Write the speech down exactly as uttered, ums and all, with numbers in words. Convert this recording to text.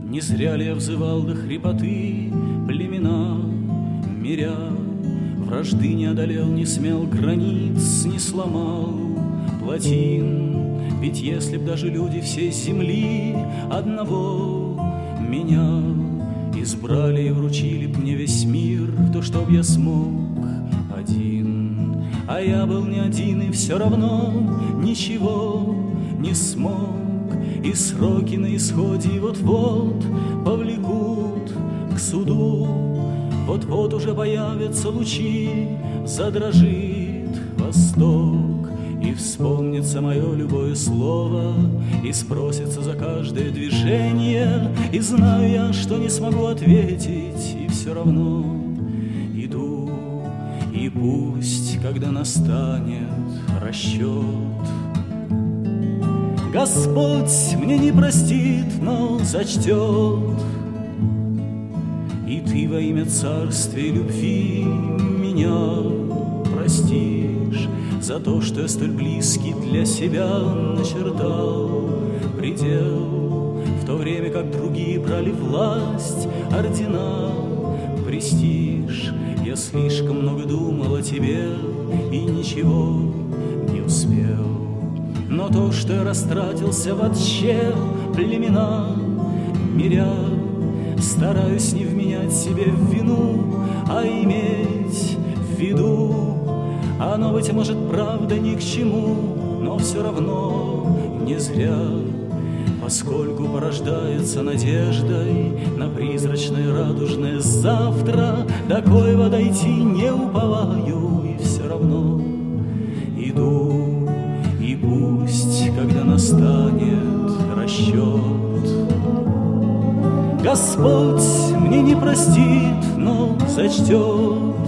Не зря ли я взывал до хрипоты племена, миря, вражды не одолел, не смел границ, не сломал плотин. Ведь если б даже люди всей земли одного меня избрали и вручили б мне весь мир, то чтоб я смог один. А я был не один и все равно ничего не смог. И сроки на исходе и вот-вот повлекут к суду. Вот-вот уже появятся лучи, задрожит восток, и вспомнится мое любое слово, и спросится за каждое движение. И знаю я, что не смогу ответить, и все равно иду. И пусть, когда настанет расчет, Господь мне не простит, но зачтет. И ты во имя царствия любви меня простишь за то, что я столь близкий для себя начертал предел, в то время как другие брали власть, ордена, престиж. Я слишком много думал о тебе и ничего не успел. Но то, что я растратился вообще племена, миря, стараюсь не вменять себе в вину, а иметь в виду. Оно, быть может, правда ни к чему, но все равно не зря, поскольку порождается надеждой на призрачное радужное завтра, до коего дойти не уповаю, и все равно иду. И пусть, когда настанет расчет, Господь мне не простит, но зачтет.